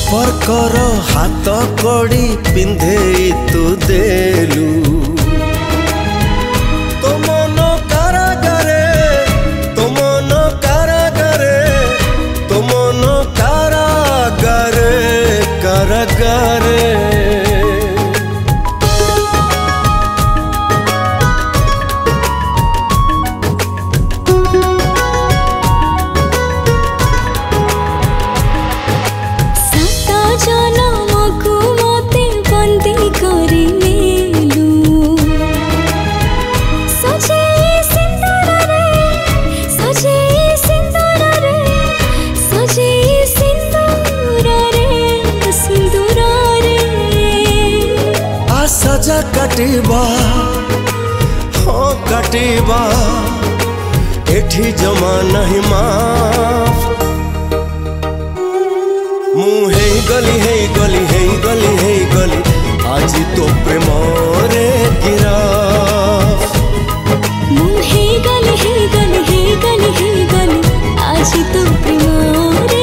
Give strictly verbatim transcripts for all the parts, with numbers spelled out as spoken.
संपर्कर हाथ कड़ी पिंधे तू देलु तो मन कारागारे तो मन कारागारे तो मन कारागारे कारागारे सजा काटिबा हाँ काटिबा एठी जमा नहीं माफ मुँह हे गली हे गली हे गली हे गली आज तो प्रेम रे गिराफ मुँह हे गली हे गली हे गली हे गली आज तो प्रेम रे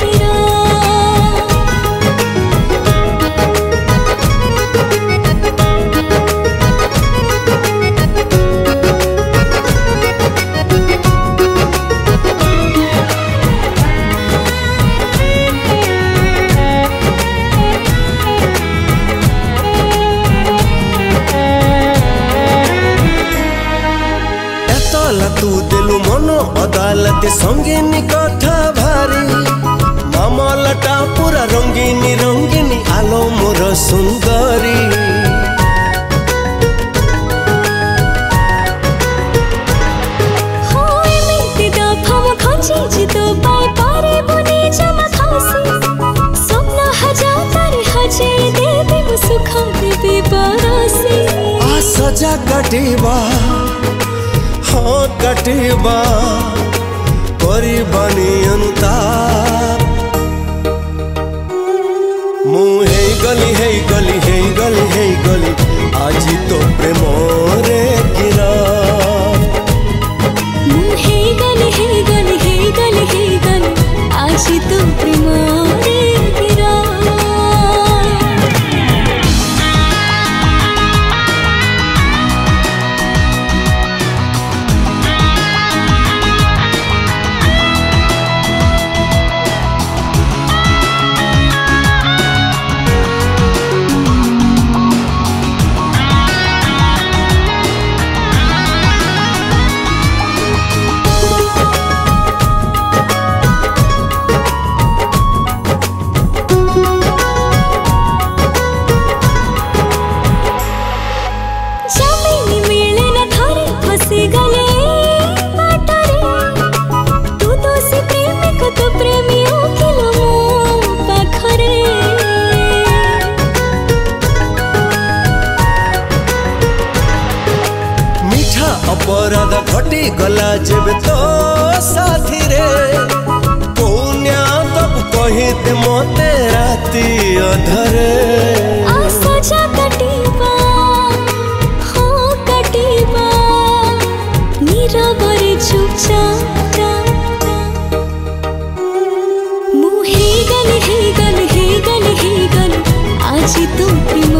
तू दिलु मनो अदालत संगीनी कथा भारी मामलाटा पूरा रंगीनी रंगीनी आलो मोर सुंदरी आ सजा काटिबा हाँ काटिबा परिबानी अनुताप मुँह हे गली हे गली हे गली हे गली आज तो प्रेम रे गिराफ मुँह हे गली हे गली हे गली हे गली आज तो प्रेम रे गिराफ अपराध घटी गला जेब तो साथी रे पुण्या तब कही दे मोते राती अधरे आ सजा काटिबा हाँ काटिबा नीरवरे चुपचाप मुँह हे गली हे गली हे गली हे गली आज तो प्रेम